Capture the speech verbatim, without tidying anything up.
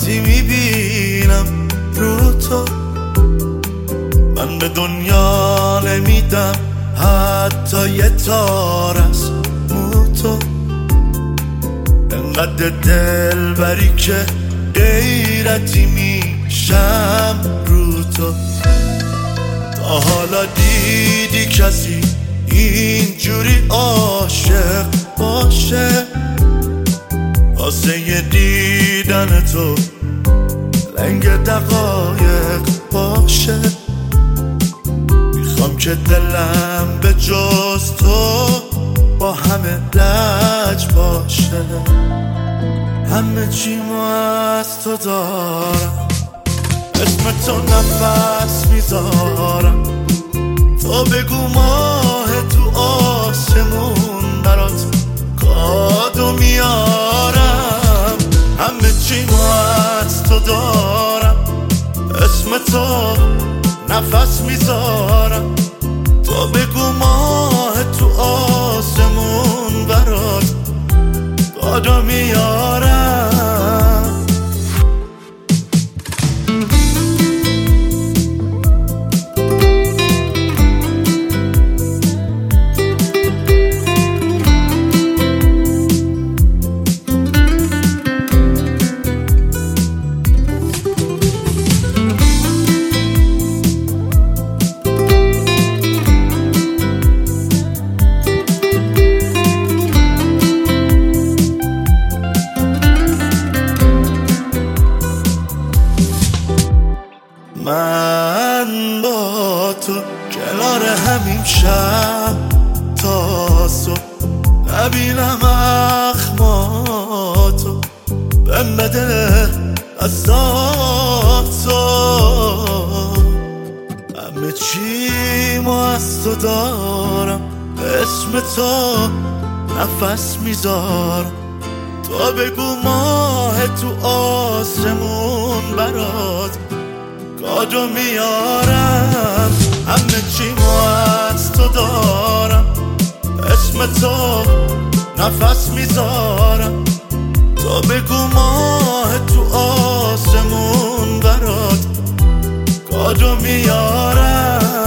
وقتی میبینم رو تو، من به دنیا نمیدم حتی یه تار از مو تو. انقدر دل بری که غیرتی میشم رو تو. تا حالا دیدی کسی اینجوری عاشق باشه؟ واسه یه دیدن تو لنگ دقایق باشه. میخوام که دلم به جز تو با همه لج باشه. همه چیمو از تو دارم، اسم تو نفس میذارم. تو بگو ماه تو آسمون برات کادو میارم. همه چیمو از تو دارم، اسم تو نفس میذارم. تو بگو ماه تو آسمون برات کادو میارم. من با تو کنار همین شب تا صبح، نبینم اخماتو بهم بده دستاتو. همه چیمو از تو دارم، اسم تو نفس میذارم. تو بگو ماه تو آسمون برات کادو میارم. همه چیمو از تو دارم، اسم تو نفس میذارم. تو بگو ماه تو آسمون برات کادو میارم.